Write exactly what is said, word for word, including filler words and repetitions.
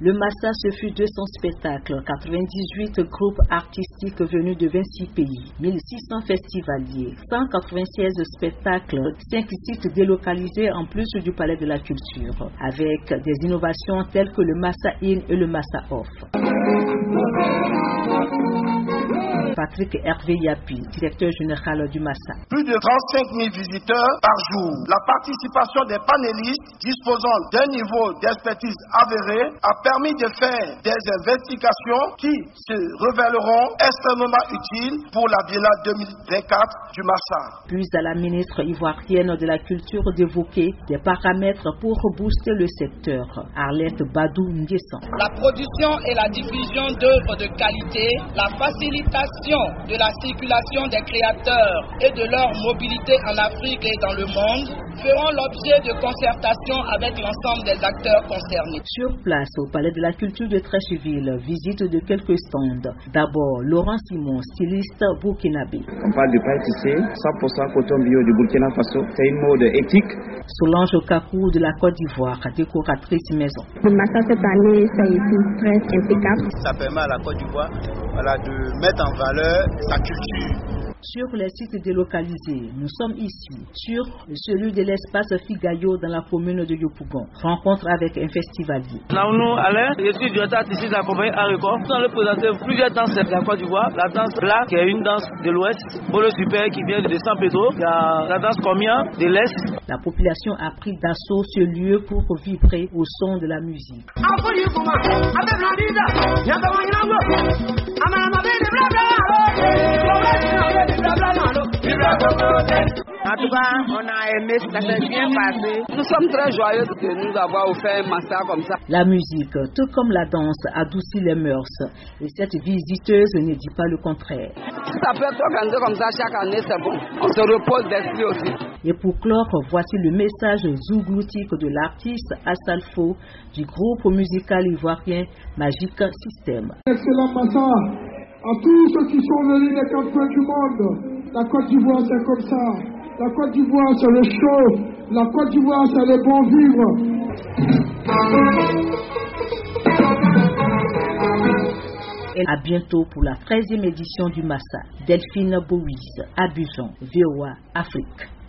Le Massa, ce fut deux cents spectacles, quatre-vingt-dix-huit groupes artistiques venus de vingt-six pays, mille six cents festivaliers, cent quatre-vingt-seize spectacles, cinq sites délocalisés en plus du Palais de la Culture, avec des innovations telles que le Massa In et le Massa Off. Patrick Hervé Yapi, directeur général du Massa. Plus de trente-cinq mille visiteurs par jour. La participation des panélistes disposant d'un niveau d'expertise avéré a permis de faire des investigations qui se révéleront extrêmement utiles pour la Biennale deux mille vingt-quatre du Massa. Puis à la ministre ivoirienne de la Culture d'évoquer des paramètres pour booster le secteur. Arlette Badou Nguessan. La production et la diffusion d'œuvres de qualité, la facilitation de la circulation des créateurs et de leur mobilité en Afrique et dans le monde feront l'objet de concertations avec l'ensemble des acteurs concernés. Sur place, au Palais de la Culture de Treichville, visite de quelques stands. D'abord, Laurent Simon, styliste burkinabé. On parle de paille tissée, cent pour cent coton bio du Burkina Faso. C'est une mode éthique. Solange Kakou de la Côte d'Ivoire, décoratrice maison. Le Massa cette année, ça a été très impeccable. Ça permet à la Côte d'Ivoire voilà, de mettre en valeur sa culture. Sur les sites délocalisés, nous sommes ici, sur celui de l'espace Figayo dans la commune de Yopougon. Rencontre avec un festivalier. Naounou Alain, je suis directeur artistique de la compagnie Areco. Nous allons présenter plusieurs danses de la Côte d'Ivoire. La danse Black, qui est une danse de l'Ouest. Bolo Super, qui vient de San Pedro. Il y a la danse Comia, de l'Est. La population a pris d'assaut ce lieu pour vibrer au son de la musique. En tout cas, on a aimé, ça s'est bien passé. Nous sommes très joyeux de nous avoir offert un Massa comme ça. La musique, tout comme la danse, adoucit les mœurs. Et cette visiteuse ne dit pas le contraire. Si ça peut être organisé comme ça chaque année, c'est bon. On se repose d'esprit aussi. Et pour clore, voici le message zougloutique de l'artiste Assalfo du groupe musical ivoirien Magic System. Excellent Massa à tous ceux qui sont venus des quatre coins du monde. La Côte d'Ivoire, c'est comme ça. La Côte d'Ivoire, c'est le chaud. La Côte d'Ivoire, c'est le bon vivre. Et à bientôt pour la treizième édition du Massa. Delphine Bouise, Abidjan, V O A Afrique.